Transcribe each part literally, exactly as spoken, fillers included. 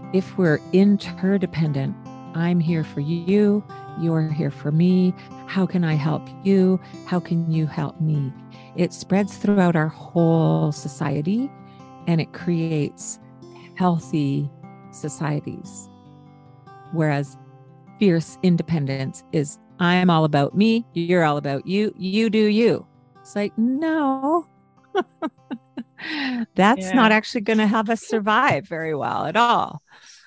if we're interdependent, I'm here for you, you're here for me, how can I help you, how can you help me? It spreads throughout our whole society and it creates healthy societies. Whereas fierce independence is, I'm all about me, you're all about you, you do you. It's like, no, that's Yeah. not actually going to have us survive very well at all.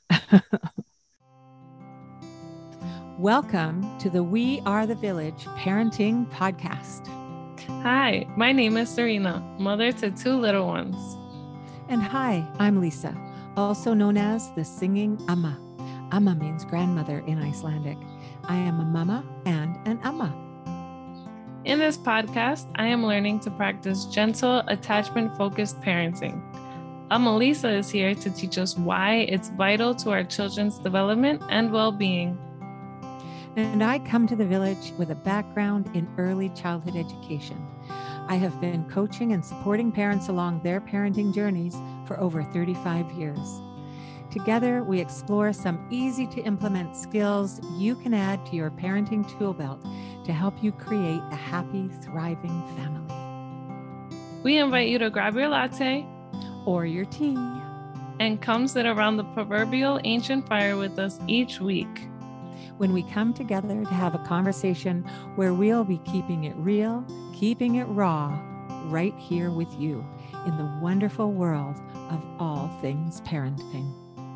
Welcome to the We Are the Village Parenting Podcast. Hi, my name is Serena, mother to two little ones. And hi, I'm Lisa, also known as the Singing Amma. Amma means grandmother in Icelandic. I am a mama and an amma. In this podcast, I am learning to practice gentle, attachment-focused parenting. Amma Lisa is here to teach us why it's vital to our children's development and well-being. And I come to the village with a background in early childhood education. I have been coaching and supporting parents along their parenting journeys for over thirty-five years. Together, we explore some easy to implement skills you can add to your parenting tool belt to help you create a happy, thriving family. We invite you to grab your latte or your tea and come sit around the proverbial ancient fire with us each week. When we come together to have a conversation where we'll be keeping it real, keeping it raw, right here with you in the wonderful world of all things parenting.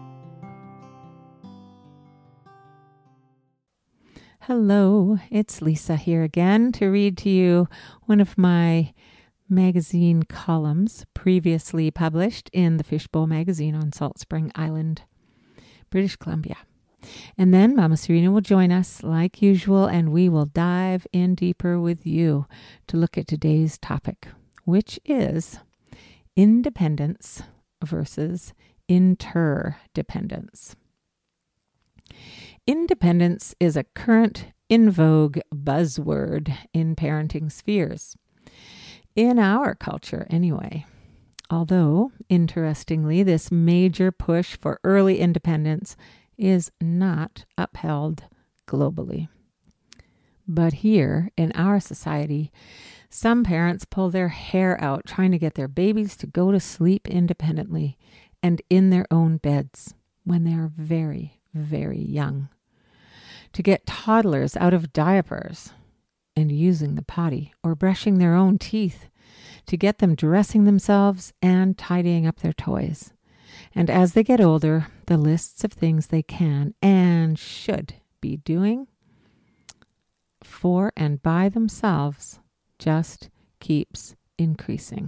Hello, it's Lisa here again to read to you one of my magazine columns previously published in the Fishbowl magazine on Salt Spring Island, British Columbia. And then Mama Serena will join us like usual, and we will dive in deeper with you to look at today's topic, which is independence versus interdependence. Independence is a current, in vogue buzzword in parenting spheres. In our culture, anyway. Although, interestingly, this major push for early independence is not upheld globally. But here in our society, some parents pull their hair out trying to get their babies to go to sleep independently and in their own beds when they are very, very young. To get toddlers out of diapers and using the potty or brushing their own teeth, to get them dressing themselves and tidying up their toys. And as they get older, the lists of things they can and should be doing for and by themselves just keeps increasing.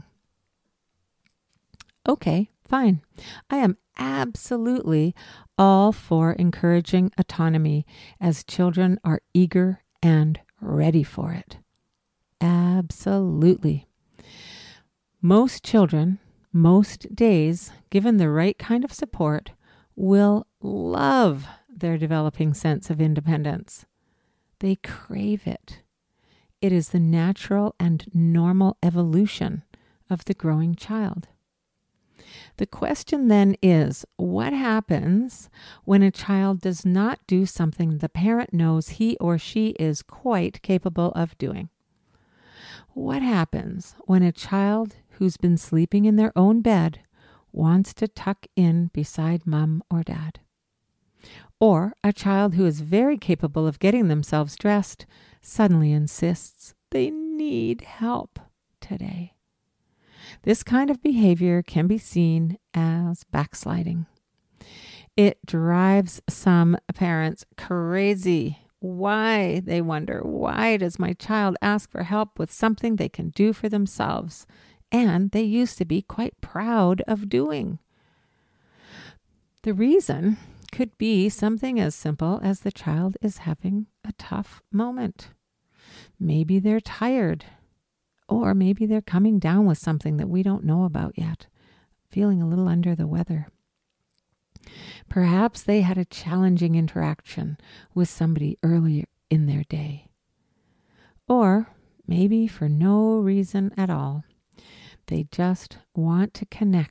Okay, fine. I am absolutely all for encouraging autonomy as children are eager and ready for it. Absolutely. Most children, most days, given the right kind of support, will love their developing sense of independence. They crave it. It is the natural and normal evolution of the growing child. The question then is, what happens when a child does not do something the parent knows he or she is quite capable of doing? What happens when a child who's been sleeping in their own bed wants to tuck in beside mom or dad? Or a child who is very capable of getting themselves dressed suddenly insists they need help today. This kind of behavior can be seen as backsliding. It drives some parents crazy. Why, they wonder, why does my child ask for help with something they can do for themselves and they used to be quite proud of doing? The reason could be something as simple as the child is having a tough moment. Maybe they're tired, or maybe they're coming down with something that we don't know about yet, feeling a little under the weather. Perhaps they had a challenging interaction with somebody earlier in their day. Or maybe for no reason at all, they just want to connect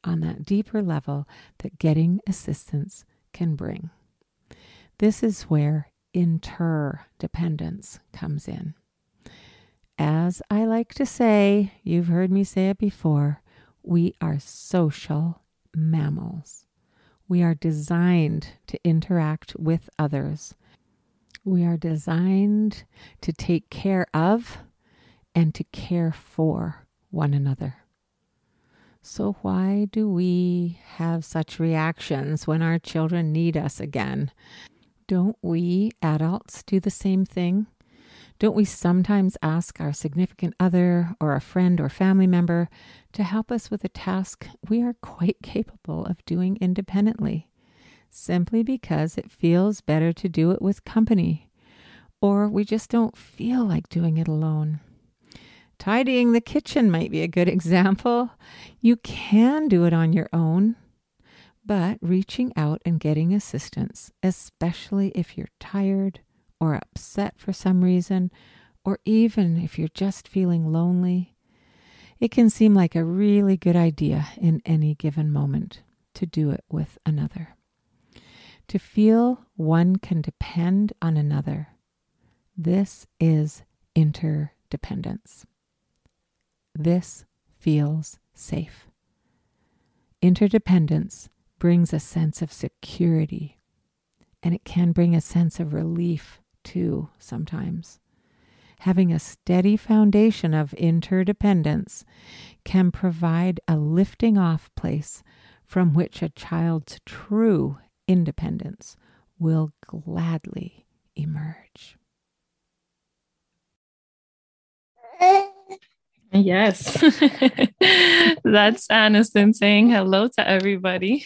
on that deeper level that getting assistance can bring. This is where interdependence comes in. As I like to say, you've heard me say it before, we are social mammals. We are designed to interact with others. We are designed to take care of and to care for one another. So why do we have such reactions when our children need us again? Don't we adults do the same thing? Don't we sometimes ask our significant other or a friend or family member to help us with a task we are quite capable of doing independently, simply because it feels better to do it with company, or we just don't feel like doing it alone? Tidying the kitchen might be a good example. You can do it on your own, but reaching out and getting assistance, especially if you're tired or upset for some reason, or even if you're just feeling lonely, it can seem like a really good idea in any given moment to do it with another. To feel one can depend on another. This is interdependence. This feels safe. Interdependence brings a sense of security, and it can bring a sense of relief too sometimes. Having a steady foundation of interdependence can provide a lifting off place from which a child's true independence will gladly emerge. Yes. That's Aniston saying hello to everybody.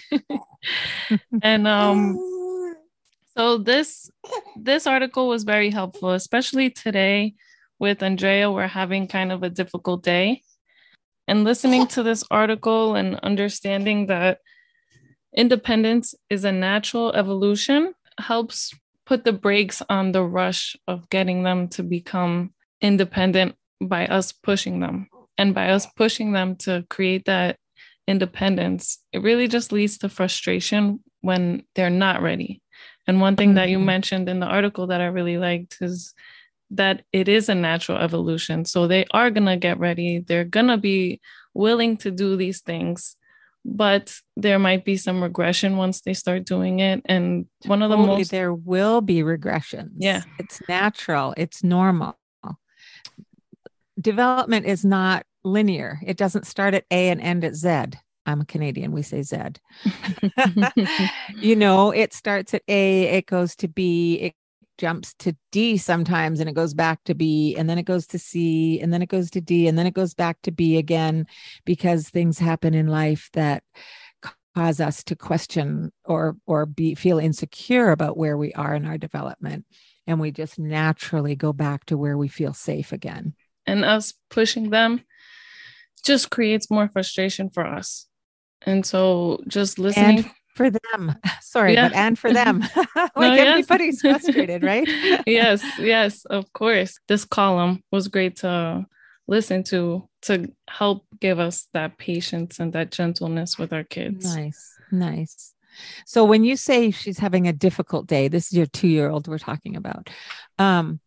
And um so this this article was very helpful, especially today with Andrea. We're having kind of a difficult day. And listening to this article and understanding that independence is a natural evolution helps put the brakes on the rush of getting them to become independent by us pushing them. And by us pushing them to create that independence, it really just leads to frustration when they're not ready. And one thing mm-hmm. that you mentioned in the article that I really liked is that it is a natural evolution. So they are going to get ready. They're going to be willing to do these things, but there might be some regression once they start doing it. And one of the totally, most... There will be regressions. Yeah. It's natural. It's normal. Development is not linear. It doesn't start at A and end at Z. I'm a Canadian. We say Z. You know, it starts at A, it goes to B, it jumps to D sometimes, and it goes back to B, and then it goes to C, and then it goes to D, and then it goes back to B again, because things happen in life that cause us to question or or be feel insecure about where we are in our development. And we just naturally go back to where we feel safe again. And us pushing them just creates more frustration for us. And so just listening. And for them. Sorry, yeah. but and for them. Like no, everybody's yes. frustrated, right? Yes, yes, of course. This column was great to listen to, to help give us that patience and that gentleness with our kids. Nice, nice. So when you say she's having a difficult day, this is your two-year-old we're talking about. Um,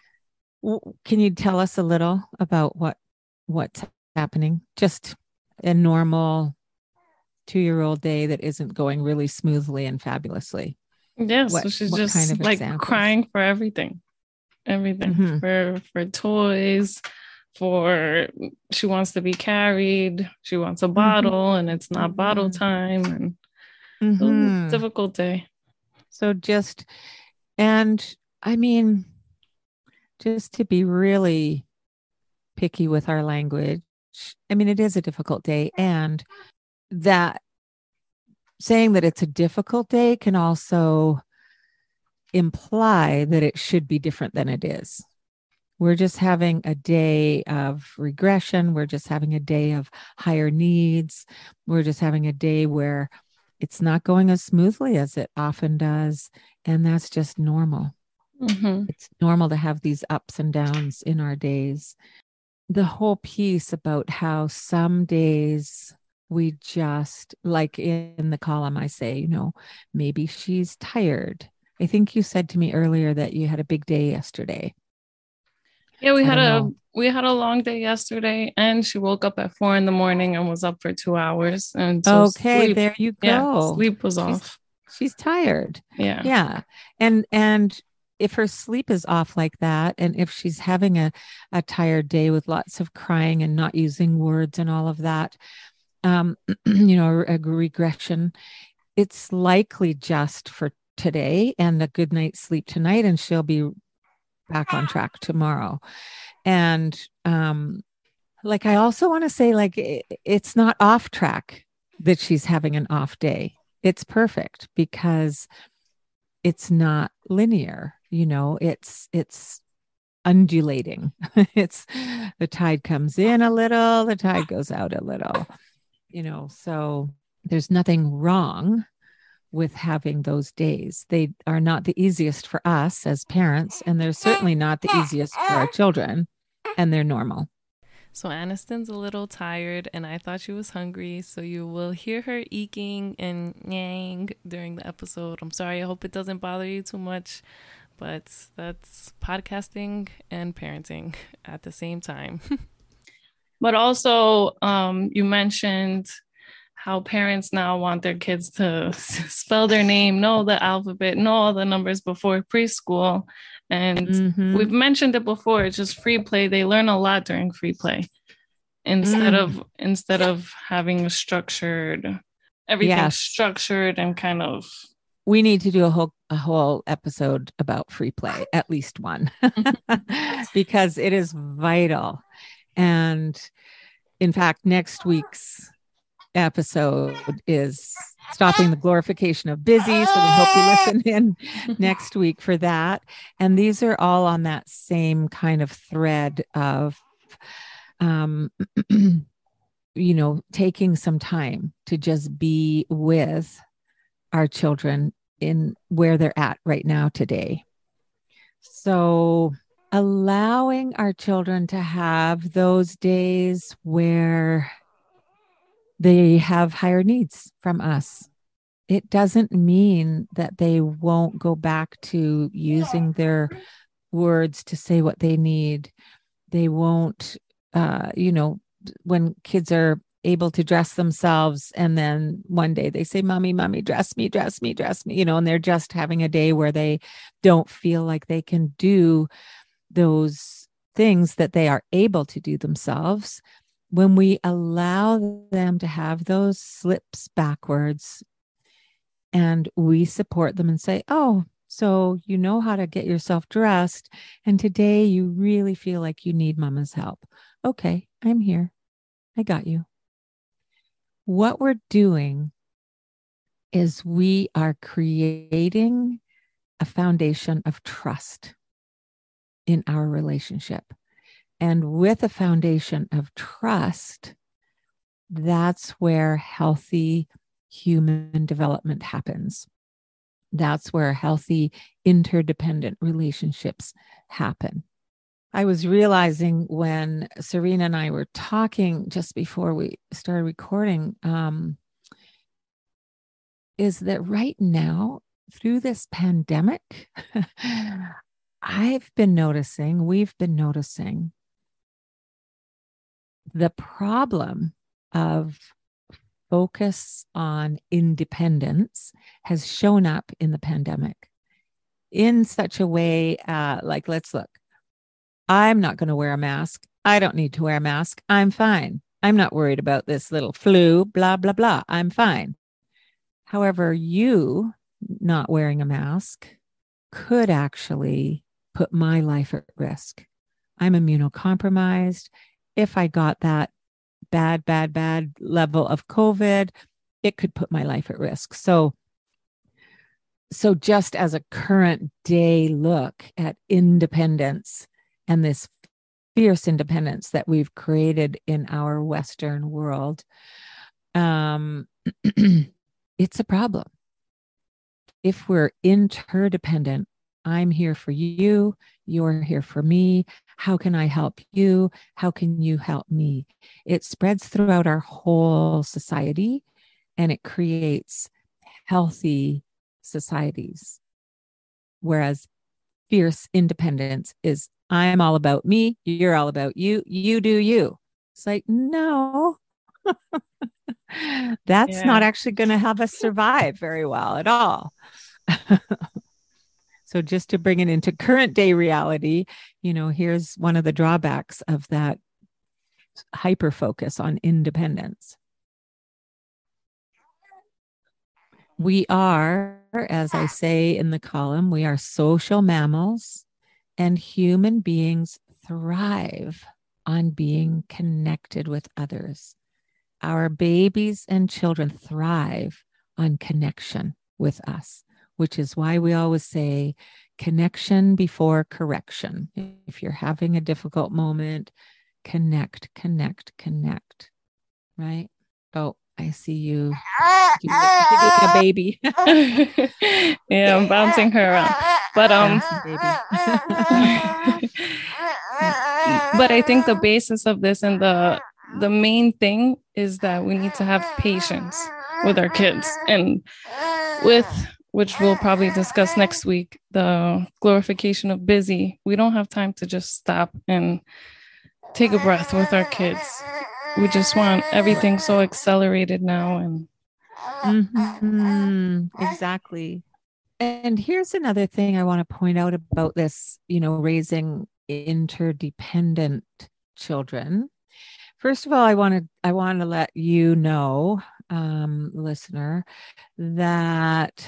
Can you tell us a little about what what's happening? Just a normal two-year-old day that isn't going really smoothly and fabulously. Yeah, what, so she's just kind of like examples? Crying for everything, everything mm-hmm. for for toys, for she wants to be carried, she wants a bottle, mm-hmm. and it's not mm-hmm. bottle time, and mm-hmm. it was a difficult day. So just, and I mean. Just to be really picky with our language, I mean, it is a difficult day. And that saying that it's a difficult day can also imply that it should be different than it is. We're just having a day of regression. We're just having a day of higher needs. We're just having a day where it's not going as smoothly as it often does. And that's just normal. Mm-hmm. It's normal to have these ups and downs in our days. The whole piece about how some days We just, like in the column, I say, you know, maybe she's tired. I think you said to me earlier that you had a big day yesterday. Yeah, we I had don't a know. we had a long day yesterday, and she woke up at four in the morning and was up for two hours. And so Okay, sleep, there you yeah, go. sleep was She's off. she's tired. Yeah. Yeah. And and if her sleep is off like that, and if she's having a, a tired day with lots of crying and not using words and all of that, um, you know, a regression, it's likely just for today and a good night's sleep tonight, and she'll be back on track tomorrow. And um, like I also want to say, like it, it's not off track that she's having an off day. It's perfect because it's not linear. You know, it's it's undulating. It's the tide comes in a little, the tide goes out a little. You know, so there's nothing wrong with having those days. They are not the easiest for us as parents, and they're certainly not the easiest for our children, and they're normal. So Aniston's a little tired, and I thought she was hungry. So you will hear her eking and yang during the episode. I'm sorry. I hope it doesn't bother you too much, but that's podcasting and parenting at the same time. But also, um, you mentioned how parents now want their kids to spell their name, know the alphabet, know all the numbers before preschool. And mm-hmm. we've mentioned it before, it's just free play. They learn a lot during free play instead mm. of instead of having a structured, everything yes. structured and kind of. We need to do a whole a whole episode about free play, at least one, because it is vital. And in fact, next week's episode is stopping the glorification of busy. So we hope you listen in next week for that. And these are all on that same kind of thread of, um, you know, taking some time to just be with our children in where they're at right now today. So allowing our children to have those days where they have higher needs from us. It doesn't mean that they won't go back to using their words to say what they need. They won't, uh, you know, when kids are able to dress themselves and then one day they say, mommy, mommy, dress me, dress me, dress me, you know, and they're just having a day where they don't feel like they can do those things that they are able to do themselves. When we allow them to have those slips backwards and we support them and say, oh, so you know how to get yourself dressed. And today you really feel like you need mama's help. Okay, I'm here. I got you. What we're doing is we are creating a foundation of trust in our relationship. And with a foundation of trust, that's where healthy human development happens. That's where healthy interdependent relationships happen. I was realizing when Serena and I were talking just before we started recording, um, is that right now, through this pandemic, I've been noticing, we've been noticing the problem of focus on independence has shown up in the pandemic in such a way, uh, like, let's look. I'm not going to wear a mask. I don't need to wear a mask. I'm fine. I'm not worried about this little flu, blah, blah, blah. I'm fine. However, you not wearing a mask could actually put my life at risk. I'm immunocompromised. If I got that bad, bad, bad level of COVID, it could put my life at risk. So, so just as a current day look at independence and this fierce independence that we've created in our Western world, um, it's a problem. If we're interdependent I'm here for you. You're here for me. How can I help you? How can you help me? It spreads throughout our whole society, and it creates healthy societies. Whereas fierce independence is, I'm all about me. You're all about you. You do you. It's like, no, that's Yeah. not actually going to have us survive very well at all. So just to bring it into current day reality, you know, here's one of the drawbacks of that hyper focus on independence. We are, as I say in the column, we are social mammals, and human beings thrive on being connected with others. Our babies and children thrive on connection with us, which is why we always say connection before correction. If you're having a difficult moment, connect, connect, connect, right? Oh, I see you giving a baby. Yeah, I'm bouncing her around. But um but I think the basis of this and the the main thing is that we need to have patience with our kids, and with which we'll probably discuss next week, the glorification of busy. We don't have time to just stop and take a breath with our kids. We just want everything so accelerated now. And mm-hmm. Exactly. And here's another thing I want to point out about this, you know, raising interdependent children. First of all, I want to I want to let you know, um, listener, that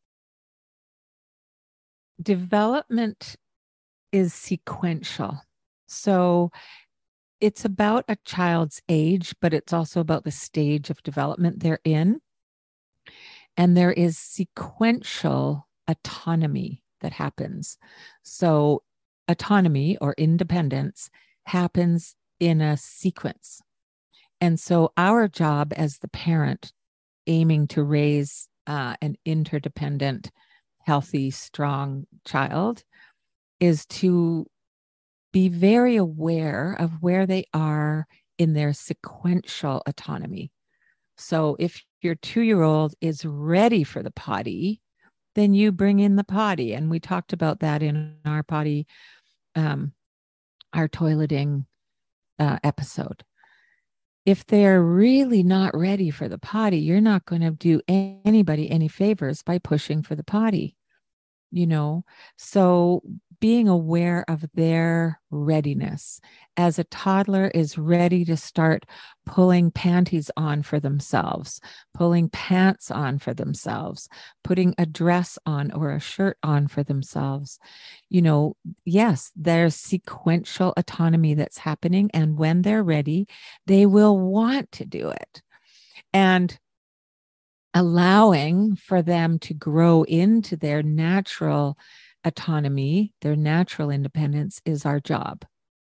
development is sequential. So it's about a child's age, but it's also about the stage of development they're in. And there is sequential autonomy that happens. So autonomy or independence happens in a sequence. And so our job as the parent aiming to raise uh, an interdependent, healthy, strong child is to be very aware of where they are in their sequential autonomy. So if your two-year-old is ready for the potty, then you bring in the potty. And we talked about that in our potty, um, our toileting uh, episode. If they're really not ready for the potty, you're not going to do anybody any favors by pushing for the potty, you know? So being aware of their readiness as a toddler is ready to start pulling panties on for themselves, pulling pants on for themselves, putting a dress on or a shirt on for themselves. You know, yes, there's sequential autonomy that's happening. And when they're ready, they will want to do it. And allowing for them to grow into their natural autonomy, their natural independence is our job.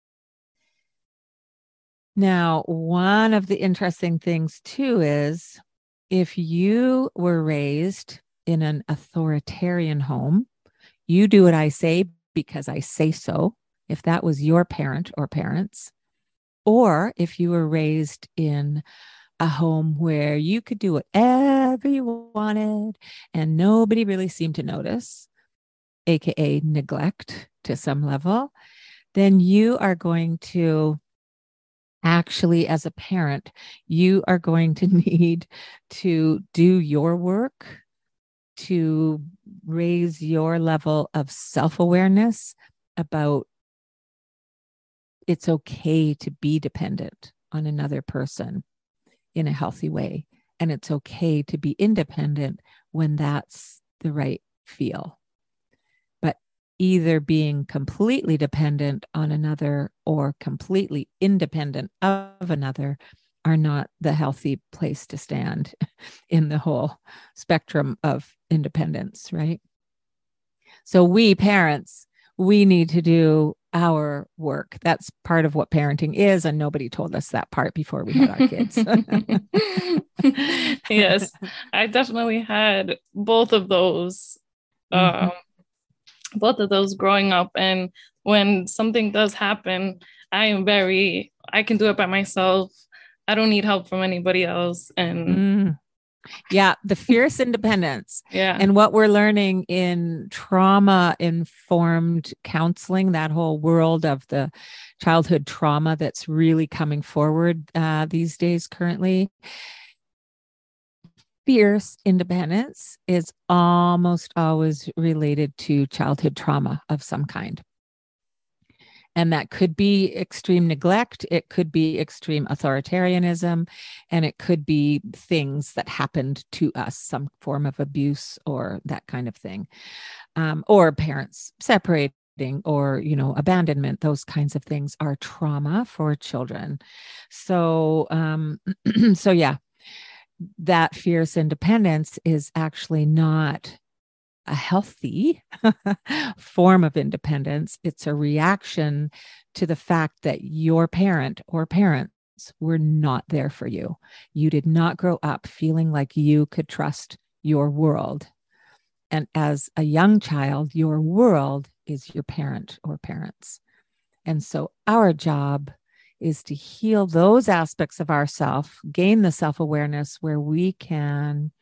Now, one of the interesting things too is if you were raised in an authoritarian home, you do what I say because I say so, if that was your parent or parents, or if you were raised in a home where you could do whatever you wanted and nobody really seemed to notice, aka neglect to some level, then you are going to actually, as a parent, you are going to need to do your work to raise your level of self-awareness about it's okay to be dependent on another person in a healthy way. And it's okay to be independent when that's the right feel. But either being completely dependent on another or completely independent of another are not the healthy place to stand in the whole spectrum of independence, right? So we parents, we need to do our work. That's part of what parenting is. And nobody told us that part before we had our kids. Yes, I definitely had both of those. Mm-hmm. Um, both of those growing up. And when something does happen, I am very, I can do it by myself. I don't need help from anybody else. And mm. Yeah, the fierce independence. Yeah. And what we're learning in trauma-informed counseling, that whole world of the childhood trauma that's really coming forward uh, these days currently. Fierce independence is almost always related to childhood trauma of some kind. And that could be extreme neglect. It could be extreme authoritarianism, and it could be things that happened to us, some form of abuse or that kind of thing, um, or parents separating or, you know, abandonment. Those kinds of things are trauma for children. So, um, so yeah, that fierce independence is actually not a healthy form of independence. It's a reaction to the fact that your parent or parents were not there for you. You did not grow up feeling like you could trust your world. And as a young child, your world is your parent or parents. And so our job is to heal those aspects of ourself, gain the self-awareness where we can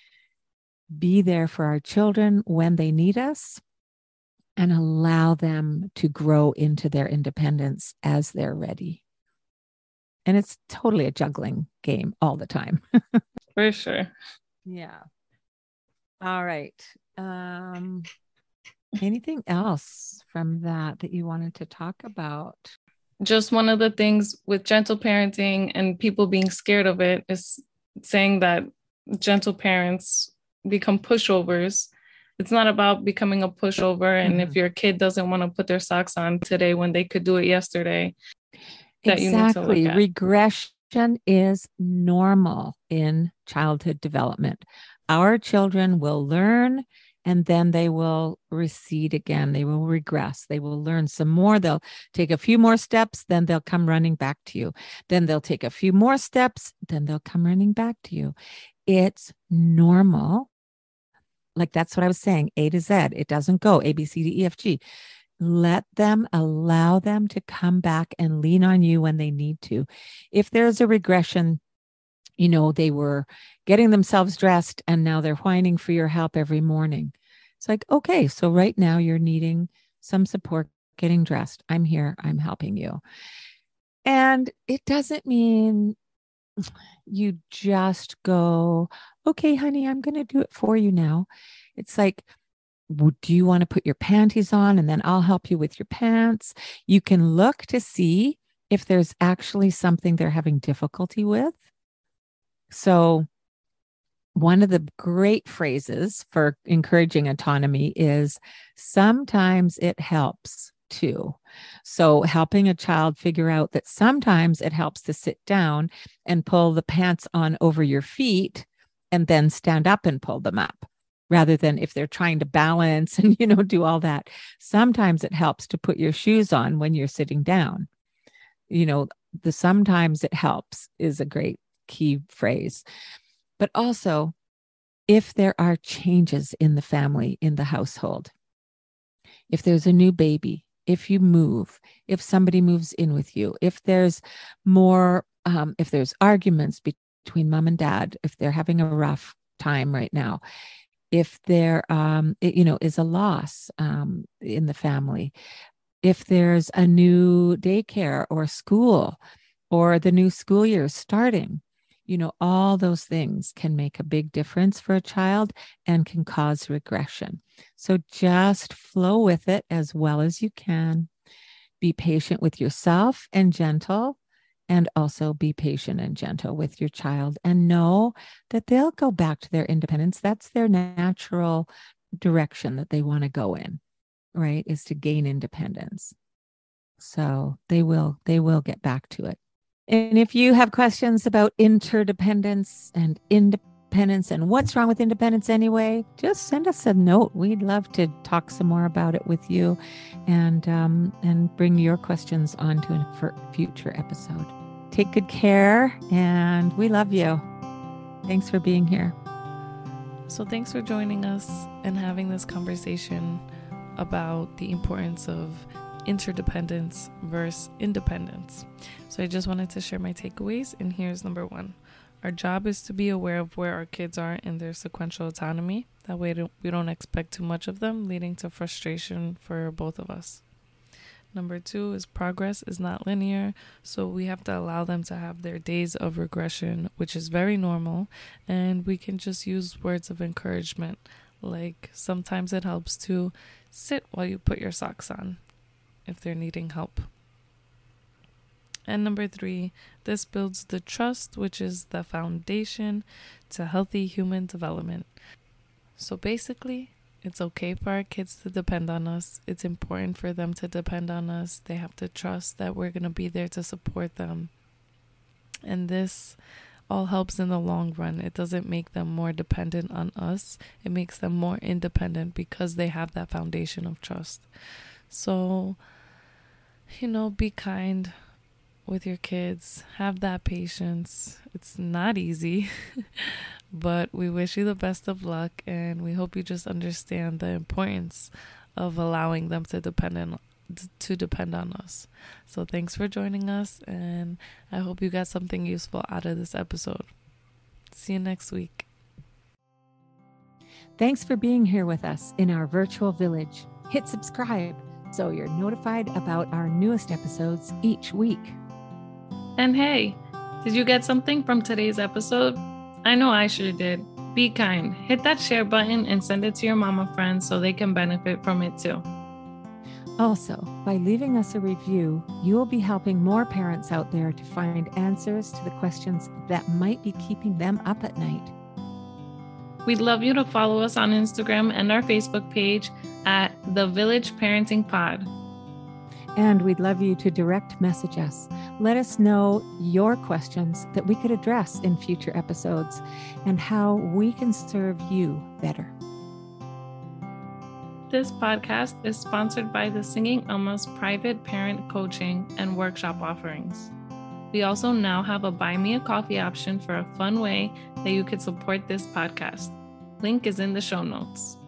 be there for our children when they need us, and allow them to grow into their independence as they're ready. And it's totally a juggling game all the time. For sure. Yeah. All right. Um, anything else from that that you wanted to talk about? Just one of the things with gentle parenting and people being scared of it is saying that gentle parents become pushovers. It's not about becoming a pushover. And mm-hmm. if your kid doesn't want to put their socks on today when they could do it yesterday, that exactly. you need to look at. Regression is normal in childhood development. Our children will learn, and then they will recede again. They will regress. They will learn some more. They'll take a few more steps, then they'll come running back to you. Then they'll take a few more steps, then they'll come running back to you. It's normal. Like that's what I was saying, A to Z. It doesn't go A, B, C, D, E, F, G. Let them, allow them to come back and lean on you when they need to. If there's a regression, you know, they were getting themselves dressed and now they're whining for your help every morning. It's like, okay, so right now you're needing some support getting dressed. I'm here. I'm helping you. And it doesn't mean you just go, okay, honey, I'm going to do it for you now. It's like, do you want to put your panties on and then I'll help you with your pants? You can look to see if there's actually something they're having difficulty with. So one of the great phrases for encouraging autonomy is sometimes it helps too. So helping a child figure out that sometimes it helps to sit down and pull the pants on over your feet and then stand up and pull them up, rather than if they're trying to balance and, you know, do all that. Sometimes it helps to put your shoes on when you're sitting down. You know, the sometimes it helps is a great key phrase. But also, if there are changes in the family, in the household, if there's a new baby, if you move, if somebody moves in with you, if there's more, um, if there's arguments between mom and dad, if they're having a rough time right now, if there, um, it, you know, is a loss um, in the family, if there's a new daycare or school, or the new school year starting, you know, all those things can make a big difference for a child and can cause regression. So just flow with it as well as you can. Be patient with yourself and gentle, and also be patient and gentle with your child, and know that they'll go back to their independence. That's their natural direction that they want to go in, right? Is to gain independence. So they will, they will get back to it. And if you have questions about interdependence and independence and what's wrong with independence anyway, just send us a note. We'd love to talk some more about it with you, and um, and bring your questions on to a future episode. Take good care, and we love you. Thanks for being here. So thanks for joining us and having this conversation. about the importance of interdependence versus independence. So I just wanted to share my takeaways, and here's number one. Our job is to be aware of where our kids are in their sequential autonomy. That way we don't expect too much of them, leading to frustration for both of us. Number two is progress is not linear, so we have to allow them to have their days of regression, which is very normal, and we can just use words of encouragement, like sometimes it helps to sit while you put your socks on if they're needing help. And number three, this builds the trust, which is the foundation to healthy human development. So basically, it's okay for our kids to depend on us. It's important for them to depend on us. They have to trust that we're going to be there to support them. And this all helps in the long run. It doesn't make them more dependent on us. It makes them more independent because they have that foundation of trust. So, you know, be kind with your kids. Have that patience. It's not easy. But we wish you the best of luck, and we hope you just understand the importance of allowing them to depend on, to depend on us. So thanks for joining us, and I hope you got something useful out of this episode. See you next week. Thanks for being here with us in our virtual village. Hit subscribe so you're notified about our newest episodes each week. And hey, did you get something from today's episode? I know I sure did. Be kind. Hit that share button and send it to your mama friends so they can benefit from it too. Also, by leaving us a review, you will be helping more parents out there to find answers to the questions that might be keeping them up at night. We'd love you to follow us on Instagram and our Facebook page at The Village Parenting Pod. And we'd love you to direct message us. Let us know your questions that we could address in future episodes and how we can serve you better. This podcast is sponsored by the Singing Alma's private parent coaching and workshop offerings. We also now have a Buy Me a Coffee option for a fun way that you could support this podcast. Link is in the show notes.